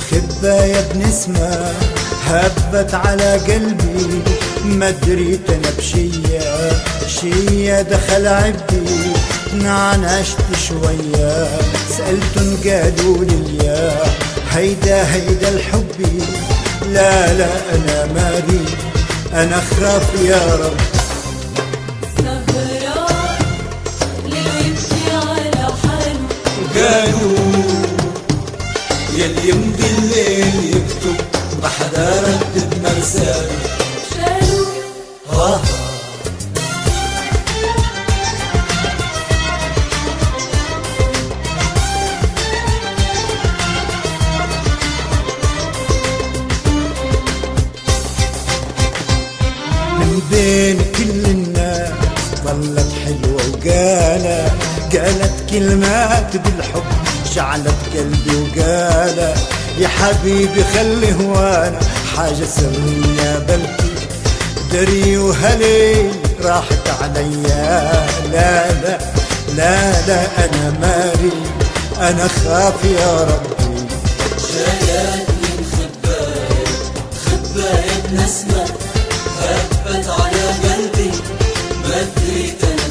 خباية بنسمة هبت على قلبي، ما دريت انا بشية دخل عبدي، نعنشت شوية سألتن قالوا لي هيدا الحبي، لا انا ماري انا اخاف يا رب. سهران ليل يمشي على حاله، قالوا يلي يمضي الليل يكتب ما حدا رتب مرساله، شالوا من بين كل الناس ظلت حلوة قالت كلمات بالحب شعلت قلبي وقالت يا حبيبي خلي هوانا حاجة سرية بلكي دري وهلي راحت عليا، لا أنا ماري أنا خاف يا ربي. جاياتني خباية بنسمة هبت على قلبي، ما دريت انا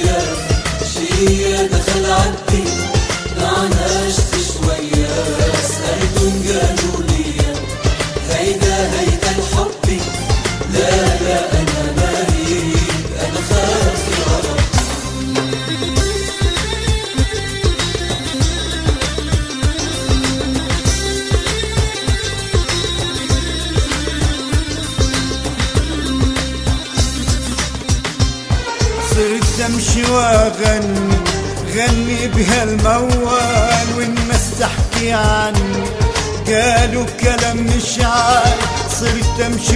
بشية دخل عبدي، نعنشت شوية سألتن قالوا لي هيدا الحبي، لا انا مريض انا خاف يا رب. صرت امشي غني بهالموال، والناس تحكي عني قالوا كلام مش عال، صرت امشي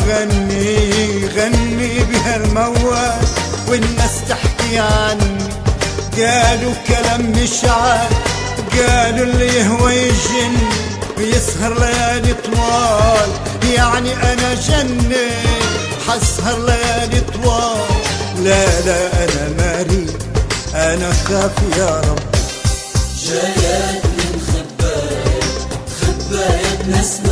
غني بهالموال، والناس تحكي عني قالوا كلام مش عال، قالوا اللي يهوى يجن يسهر ليالي طوال، يعني انا جني حسهر ليالي طوال، لا أنا ماري أنا خاف يا رب. جاياتني خباية بنسمة